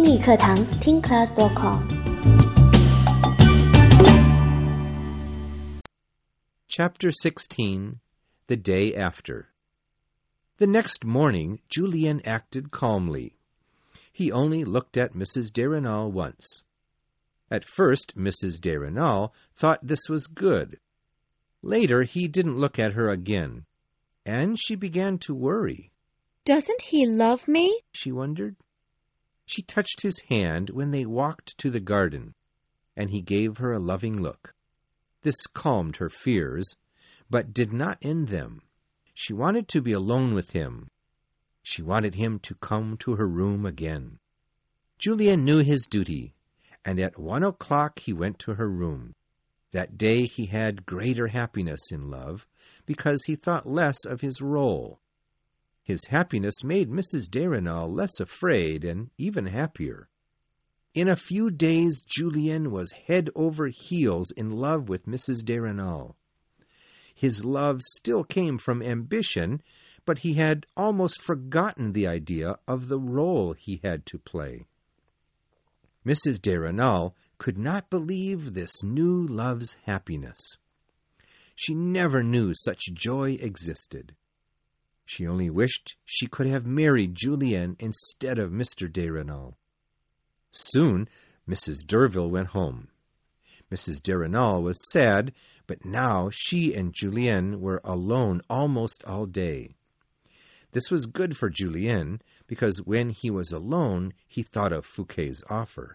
英语课堂听 class.com。 Chapter 16, The Day After. The next morning, Julien acted calmly. He only looked at Mrs. de Rênal once. At first, Mrs. de Rênal thought this was good. Later, he didn't look at her again, and she began to worry. Doesn't he love me? She wondered. She touched his hand when they walked to the garden, and he gave her a loving look. This calmed her fears, but did not end them. She wanted to be alone with him. She wanted him to come to her room again. Julien knew his duty, and at 1 o'clock he went to her room. That day he had greater happiness in love, because he thought less of his role. His happiness made Mrs. de Rênal less afraid and even happier. In a few days, Julien was head over heels in love with Mrs. de Rênal. His love still came from ambition, but he had almost forgotten the idea of the role he had to play. Mrs. de Rênal could not believe this new love's happiness. She never knew such joy existed. She only wished she could have married Julien instead of Mr. de Rênal. Soon, Mrs. Derville went home. Mrs. de Rênal was sad, but now she and Julien were alone almost all day. This was good for Julien, because when he was alone, he thought of Fouquet's offer.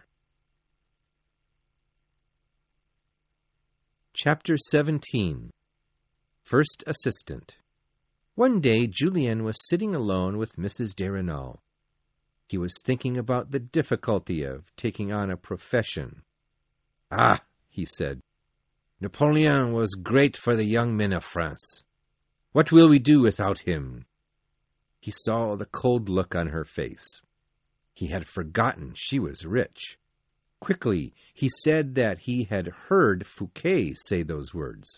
Chapter 17, First Assistant. One day, Julien was sitting alone with Mrs. de Rênal. He was thinking about the difficulty of taking on a profession. "Ah," he said, "Napoleon was great for the young men of France. What will we do without him?" He saw the cold look on her face. He had forgotten she was rich. Quickly, he said that he had heard Fouquet say those words.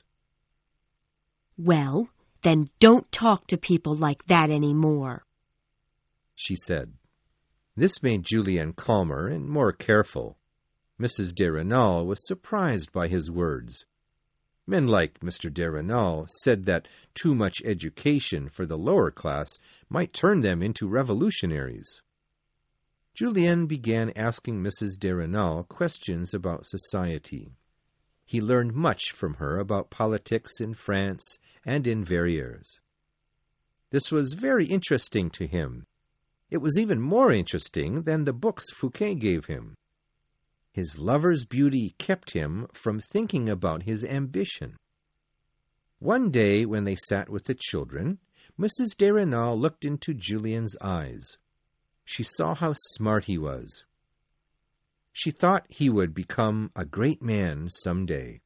Well, then don't talk to people like that anymore, she said. This made Julien calmer and more careful. Mrs. de Rênal was surprised by his words. Men like Mr. de Rênal said that too much education for the lower class might turn them into revolutionaries. Julien began asking Mrs. de Rênal questions about society. He learned much from her about politics in France and in Verrières. This was very interesting to him. It was even more interesting than the books Fouquet gave him. His lover's beauty kept him from thinking about his ambition. One day, when they sat with the children, Mrs. de Rênal looked into Julien's eyes. She saw how smart he was. She thought he would become a great man some day.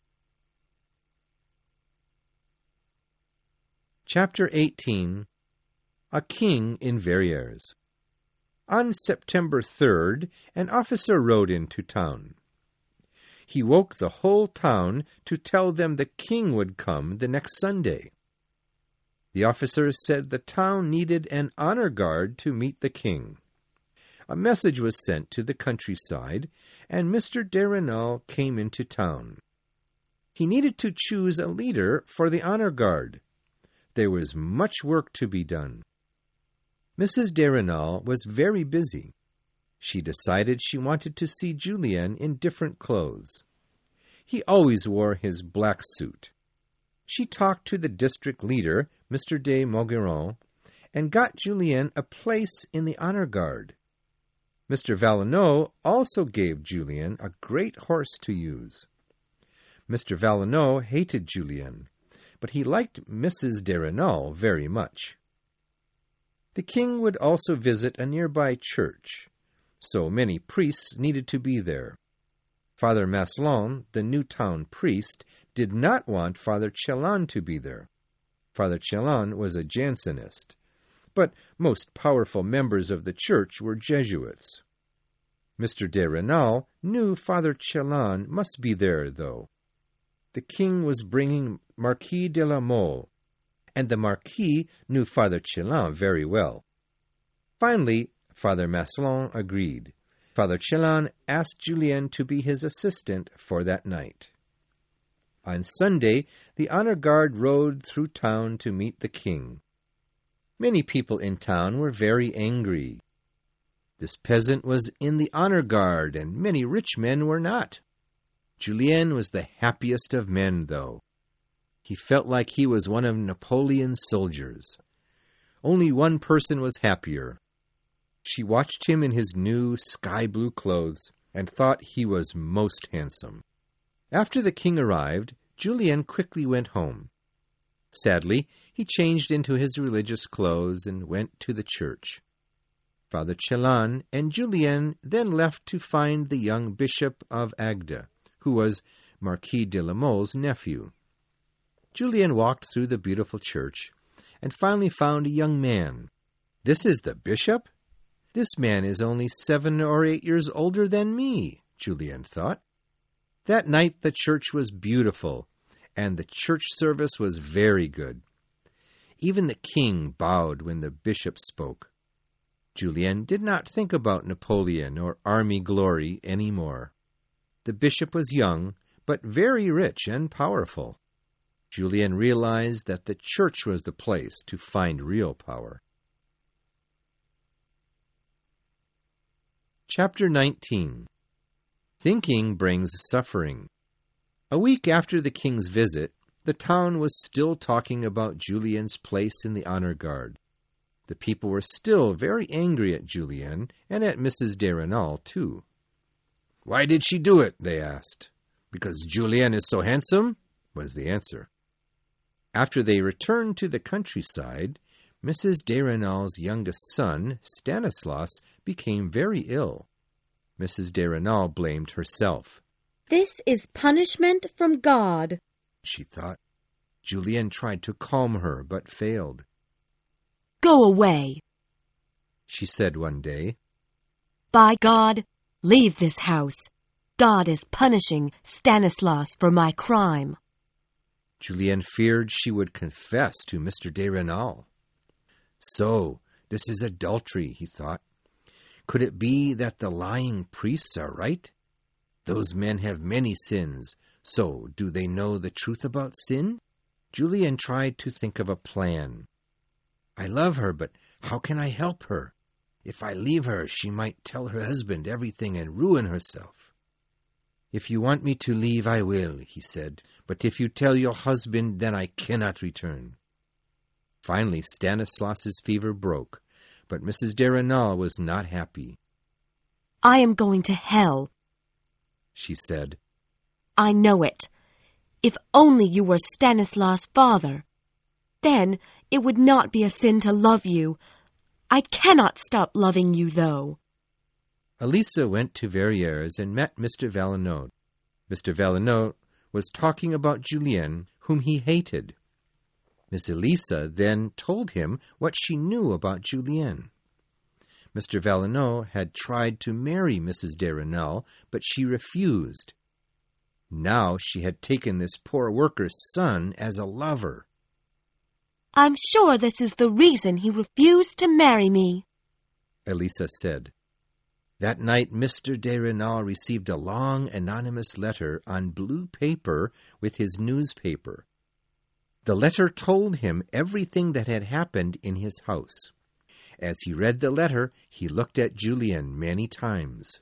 Chapter 18, A King in Verrières. On September 3rd, an officer rode into town. He woke the whole town to tell them the king would come the next Sunday. The officer said the town needed an honor guard to meet the king. A message was sent to the countryside, and Mr. de Rênal came into town. He needed to choose a leader for the honor guard. There was much work to be done. Mrs. de Rênal was very busy. She decided she wanted to see Julien in different clothes. He always wore his black suit. She talked to the district leader, Mr. de Maugiron, and got Julien a place in the honor guard. Mr. Valenod also gave Julien a great horse to use. Mr. Valenod hated Julien, but he liked Mrs. de Rênal very much. The king would also visit a nearby church, so many priests needed to be there. Father Maslon, the new town priest, did not want Father Chelan to be there. Father Chelan was a Jansenist, but most powerful members of the church were Jesuits. Mr. de Rênal knew Father Chelan must be there, though. The king was bringing Marquis de la Mole, and the Marquis knew Father Chelan very well. Finally, Father Maslon agreed, Father Chelan asked Julien to be his assistant for that night. On Sunday, the honor guard rode through town to meet the king. Many people in town were very angry. This peasant was in the honor guard, and many rich men were not. Julien was the happiest of men, though. He felt like he was one of Napoleon's soldiers. Only one person was happier. She watched him in his new sky-blue clothes and thought he was most handsome. After the king arrived, Julien quickly went home. Sadly, he changed into his religious clothes and went to the church. Father Chelan and Julien then left to find the young bishop of Agde, who was Marquis de la Mole's nephew. Julien walked through the beautiful church and finally found a young man. "This is the bishop? This man is only 7 or 8 years older than me," Julien thought. That night the church was beautiful, and the church service was very good. Even the king bowed when the bishop spoke. Julien did not think about Napoleon or army glory any more. The bishop was young, but very rich and powerful. Julien realized that the church was the place to find real power. Chapter 19. Thinking brings suffering. A week after the king's visit, the town was still talking about Julien's place in the honor guard. The people were still very angry at Julien and at Mrs. de Rênal, too. "Why did she do it?" they asked. "Because Julien is so handsome?" was the answer. After they returned to the countryside, Mrs. de Rênal's youngest son, Stanislas, became very ill. Mrs. de Rênal blamed herself. "This is punishment from God," she thought. Julien tried to calm her, but failed. "Go away," she said one day. "By God, leave this house. God is punishing Stanislas for my crime." Julien feared she would confess to Mr. de Rênal. "So, this is adultery," he thought. "Could it be that the lying priests are right? Those men have many sins, so do they know the truth about sin?" Julien tried to think of a plan. "I love her, but how can I help her? If I leave her, she might tell her husband everything and ruin herself." "If you want me to leave, I will," he said. "But if you tell your husband, then I cannot return." Finally, Stanislas's fever broke, but Mrs. de Rênal was not happy. "I am going to hell," she said. "I know it. If only you were Stanislas' father. Then it would not be a sin to love you. I cannot stop loving you, though." Elisa went to Verrières and met Mr. Valenod. Mr. Valenod was talking about Julien, whom he hated. Miss Elisa then told him what she knew about Julien. Mr. Valenod had tried to marry Mrs. de Rênal, but she refused. Now she had taken this poor worker's son as a lover. "I'm sure this is the reason he refused to marry me," Elisa said. That night, Mr. de Rênal received a long, anonymous letter on blue paper with his newspaper. The letter told him everything that had happened in his house. As he read the letter, he looked at Julien many times.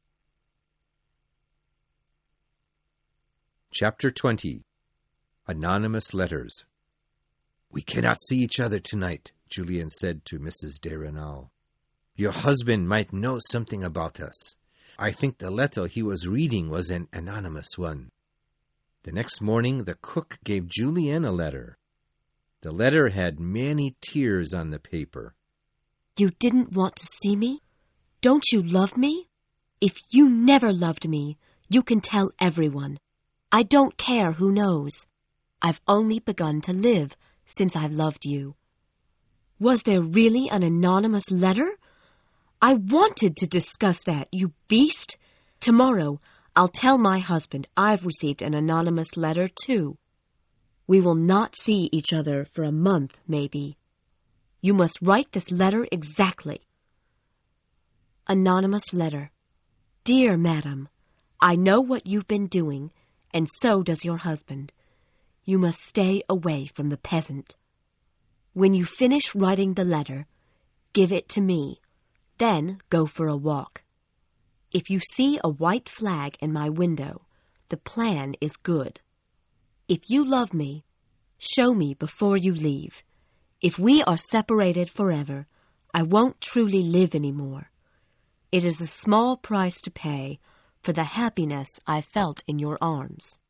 Chapter 20. Anonymous Letters. "We cannot see each other tonight," Julien said to Mrs. de Rênal. "Your husband might know something about us. I think the letter he was reading was an anonymous one." The next morning, the cook gave Julien a letter. The letter had many tears on the paper. "You didn't want to see me? Don't you love me? If you never loved me, you can tell everyone. I don't care who knows. I've only begun to live since I've loved you." Was there really an anonymous letter? I wanted to discuss that, you beast. Tomorrow, I'll tell my husband I've received an anonymous letter, too. We will not see each other for a month, maybe. You must write this letter exactly. Anonymous letter. Dear Madam, I know what you've been doing, and so does your husband. You must stay away from the peasant. When you finish writing the letter, give it to me. Then go for a walk. If you see a white flag in my window, the plan is good. If you love me, show me before you leave. If we are separated forever, I won't truly live anymore. It is a small price to pay for the happiness I felt in your arms.